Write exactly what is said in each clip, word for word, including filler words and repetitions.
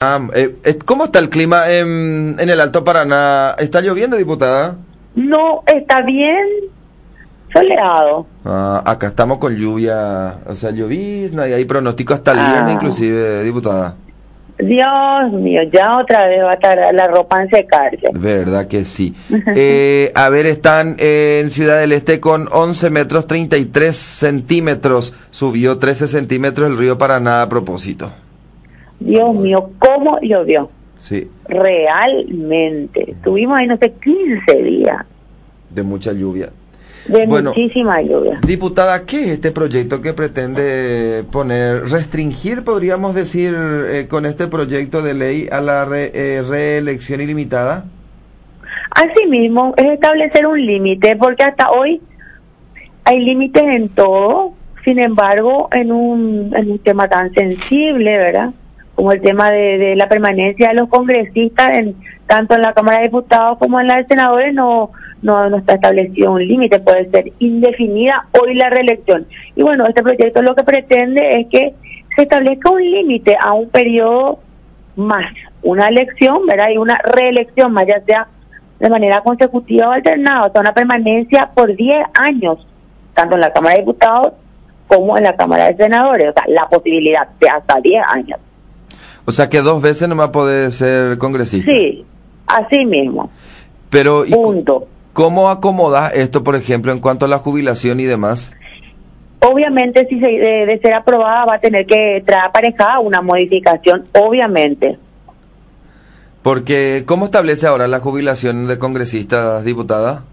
Ah, eh, eh, ¿cómo está el clima en, en el Alto Paraná? ¿Está lloviendo, diputada? No, está bien soleado. Ah, acá estamos con lluvia, o sea, llovizna y hay pronóstico hasta el viernes Ah, inclusive, diputada. Dios mío, ya otra vez va a tardar la ropa en secarse. Verdad que sí. Eh, a ver, están eh, en Ciudad del Este con once metros treinta y tres centímetros. Subió trece centímetros el río Paraná a propósito. Dios mío, ¿cómo llovió? Sí, Realmente. Estuvimos ahí, no sé, quince días de mucha lluvia. de Bueno, muchísima lluvia. diputada, ¿qué es este proyecto que pretende poner, restringir, podríamos decir, eh, con este proyecto de ley a la re, eh, reelección ilimitada? Asimismo, es establecer un límite, porque hasta hoy hay límites en todo. Sin embargo, en un, en un tema tan sensible, ¿verdad?, como el tema de, de la permanencia de los congresistas, en, tanto en la Cámara de Diputados como en la de Senadores, no, no, no está establecido un límite, puede ser indefinida hoy la reelección. Y bueno, este proyecto lo que pretende es que se establezca un límite a un periodo más, una elección, ¿verdad?, y una reelección más, ya sea de manera consecutiva o alternada, o sea, una permanencia por diez años, tanto en la Cámara de Diputados como en la Cámara de Senadores, o sea, la posibilidad de hasta diez años. O sea que dos veces no va a poder ser congresista. Sí, así mismo. Pero, ¿y Punto. cómo acomodas esto, por ejemplo, en cuanto a la jubilación y demás? Obviamente, si se, de, de ser aprobada, va a tener que traer aparejada una modificación, obviamente. Porque, ¿cómo establece ahora la jubilación de congresistas, diputada?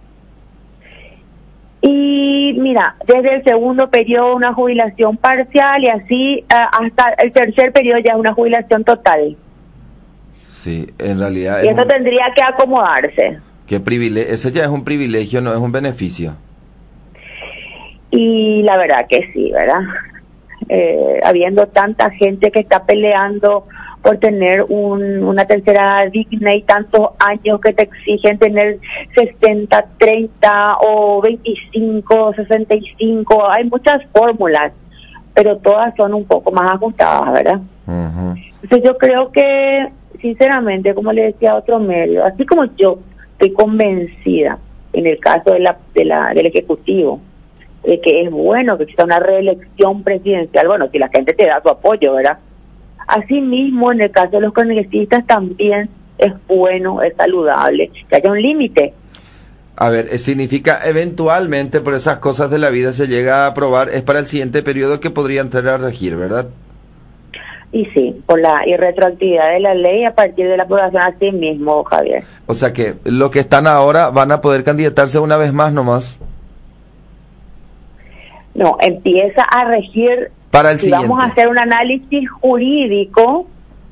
Y mira, desde el segundo periodo una jubilación parcial y así uh, hasta el tercer periodo ya es una jubilación total. Sí, en realidad... Y es eso un, tendría que acomodarse. qué privilegio, ese ya es un privilegio, no es un beneficio. Y la verdad que sí, ¿verdad? Eh, habiendo tanta gente que está peleando por tener un, una tercera edad digna y tantos años que te exigen tener sesenta, treinta o veinticinco, sesenta y cinco, hay muchas fórmulas, pero todas son un poco más ajustadas, ¿verdad? Uh-huh. Entonces yo creo que, sinceramente, como le decía a otro medio, así como yo estoy convencida en el caso de la, de la del Ejecutivo, de que es bueno que exista una reelección presidencial, bueno, si la gente te da su apoyo, ¿verdad? Asimismo, en el caso de los congresistas también es bueno, es saludable que haya un límite. A ver, significa eventualmente por esas cosas de la vida se llega a aprobar, es para el siguiente periodo que podría entrar a regir, ¿verdad? Y sí, por la irretroactividad de la ley a partir de la aprobación, así mismo, Javier. O sea que los que están ahora van a poder candidatarse una vez más nomás. No, empieza a regir. Para el si siguiente. vamos a hacer un análisis jurídico,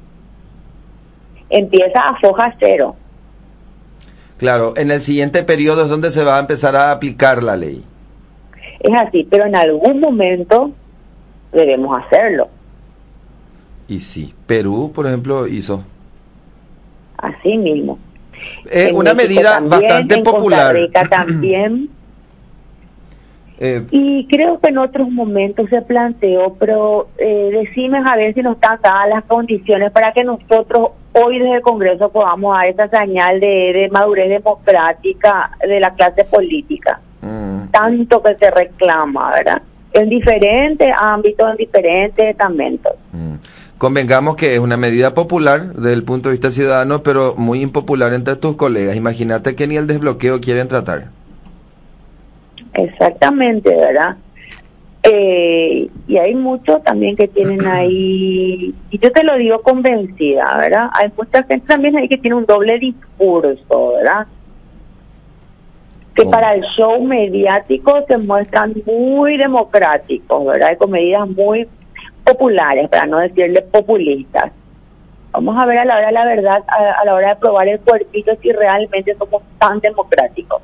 empieza a foja cero. Claro, en el siguiente periodo es donde se va a empezar a aplicar la ley. Es así, pero en algún momento debemos hacerlo. Y sí, Perú, por ejemplo, hizo. Así mismo. Es una México medida también, bastante en popular. Costa Rica también. eh, Y creo que en otros momentos se planteó, pero eh, decime a ver si nos están dadas las condiciones para que nosotros hoy desde el Congreso podamos dar esa señal de, de madurez democrática de la clase política. mm, Tanto que se reclama, ¿verdad? En diferentes ámbitos, en diferentes estamentos. mm. Convengamos que es una medida popular desde el punto de vista ciudadano, pero muy impopular entre tus colegas. Imagínate que ni el desbloqueo quieren tratar. Exactamente, ¿verdad? Eh, y hay muchos también que tienen ahí, y yo te lo digo convencida, ¿verdad? Hay mucha gente también ahí que tiene un doble discurso, ¿verdad? Que ¿Cómo? Para el show mediático se muestran muy democráticos, ¿verdad? Y con medidas muy populares, para no decirle populistas. Vamos a ver a la hora de la verdad, a, a la hora de probar el cuerpito, si realmente somos tan democráticos.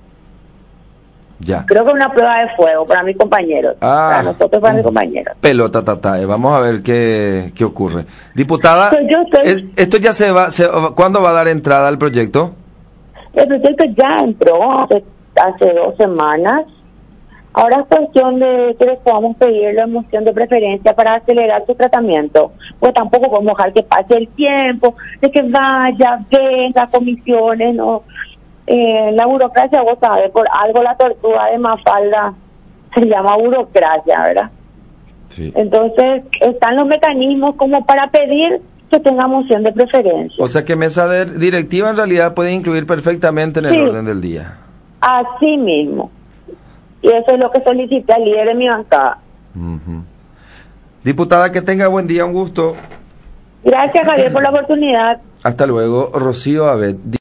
Ya. Creo que es una prueba de fuego para mis compañeros, Ah, para nosotros, para mis compañeros. Pelota tatae, vamos a ver qué, qué ocurre. Diputada, Pues yo estoy- es- esto ya se va, se, ¿cuándo va a dar entrada al proyecto? El proyecto ya entró hace, hace dos semanas Ahora es cuestión de que les podamos pedir la moción de preferencia para acelerar su tratamiento. Pues tampoco podemos dejar que pase el tiempo, de que vaya, venga, comisiones, ¿no? Eh, la burocracia, vos sabés, por algo la tortuga de Mafalda se llama burocracia, ¿verdad? Sí. Entonces, están los mecanismos como para pedir que tenga moción de preferencia. O sea que mesa de directiva en realidad puede incluir perfectamente en el Sí. orden del día. Así mismo. Y eso es lo que solicita el líder de mi bancada. Uh-huh. Diputada, que tenga buen día, un gusto. Gracias, Javier, por la oportunidad. Hasta luego, Rocío Abed.